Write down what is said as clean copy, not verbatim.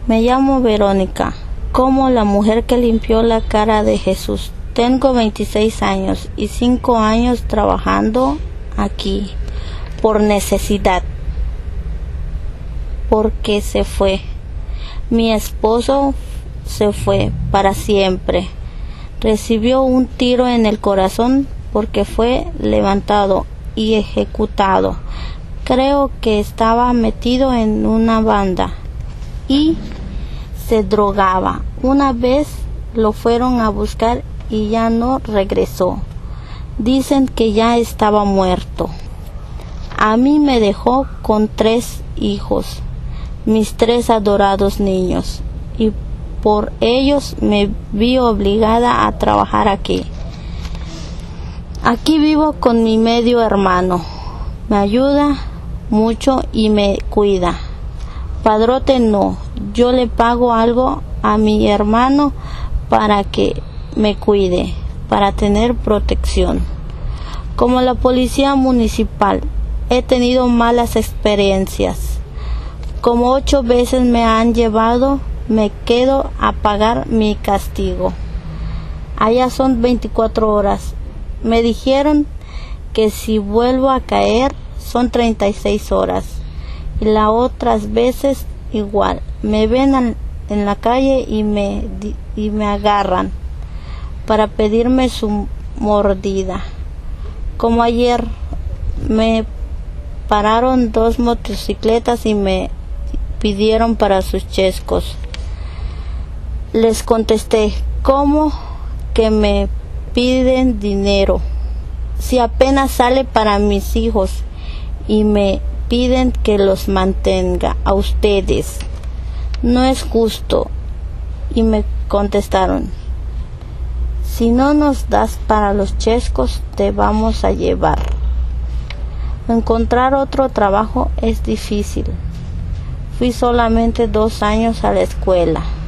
Me llamo Verónica, como la mujer que limpió la cara de Jesús. Tengo 26 años y 5 años trabajando aquí por necesidad, porque se fue. Mi esposo se fue para siempre. Recibió un tiro en el corazón porque fue levantado y ejecutado. Creo que estaba metido en una banda y se drogaba. Una vez lo fueron a buscar y ya no regresó. Dicen que ya estaba muerto. A mí me dejó con 3 hijos, mis 3 adorados niños, y por ellos me vi obligada a trabajar aquí. Aquí vivo con mi medio hermano. Me ayuda mucho y me cuida. Padrote no, yo le pago algo a mi hermano para que me cuide, para tener protección. Como la policía municipal, he tenido malas experiencias. Como 8 veces me han llevado, me quedo a pagar mi castigo. Allá son 24 horas. Me dijeron que si vuelvo a caer son 36 horas. Y las otras veces igual. Me ven en la calle y me agarran para pedirme su mordida. Como ayer me pararon 2 motocicletas y me pidieron para sus chescos. Les contesté, ¿cómo que me piden dinero? Si apenas sale para mis hijos y me piden que los mantenga a ustedes. No es justo. Y me contestaron, si no nos das para los chescos, te vamos a llevar. Encontrar otro trabajo es difícil. Fui solamente 2 años a la escuela.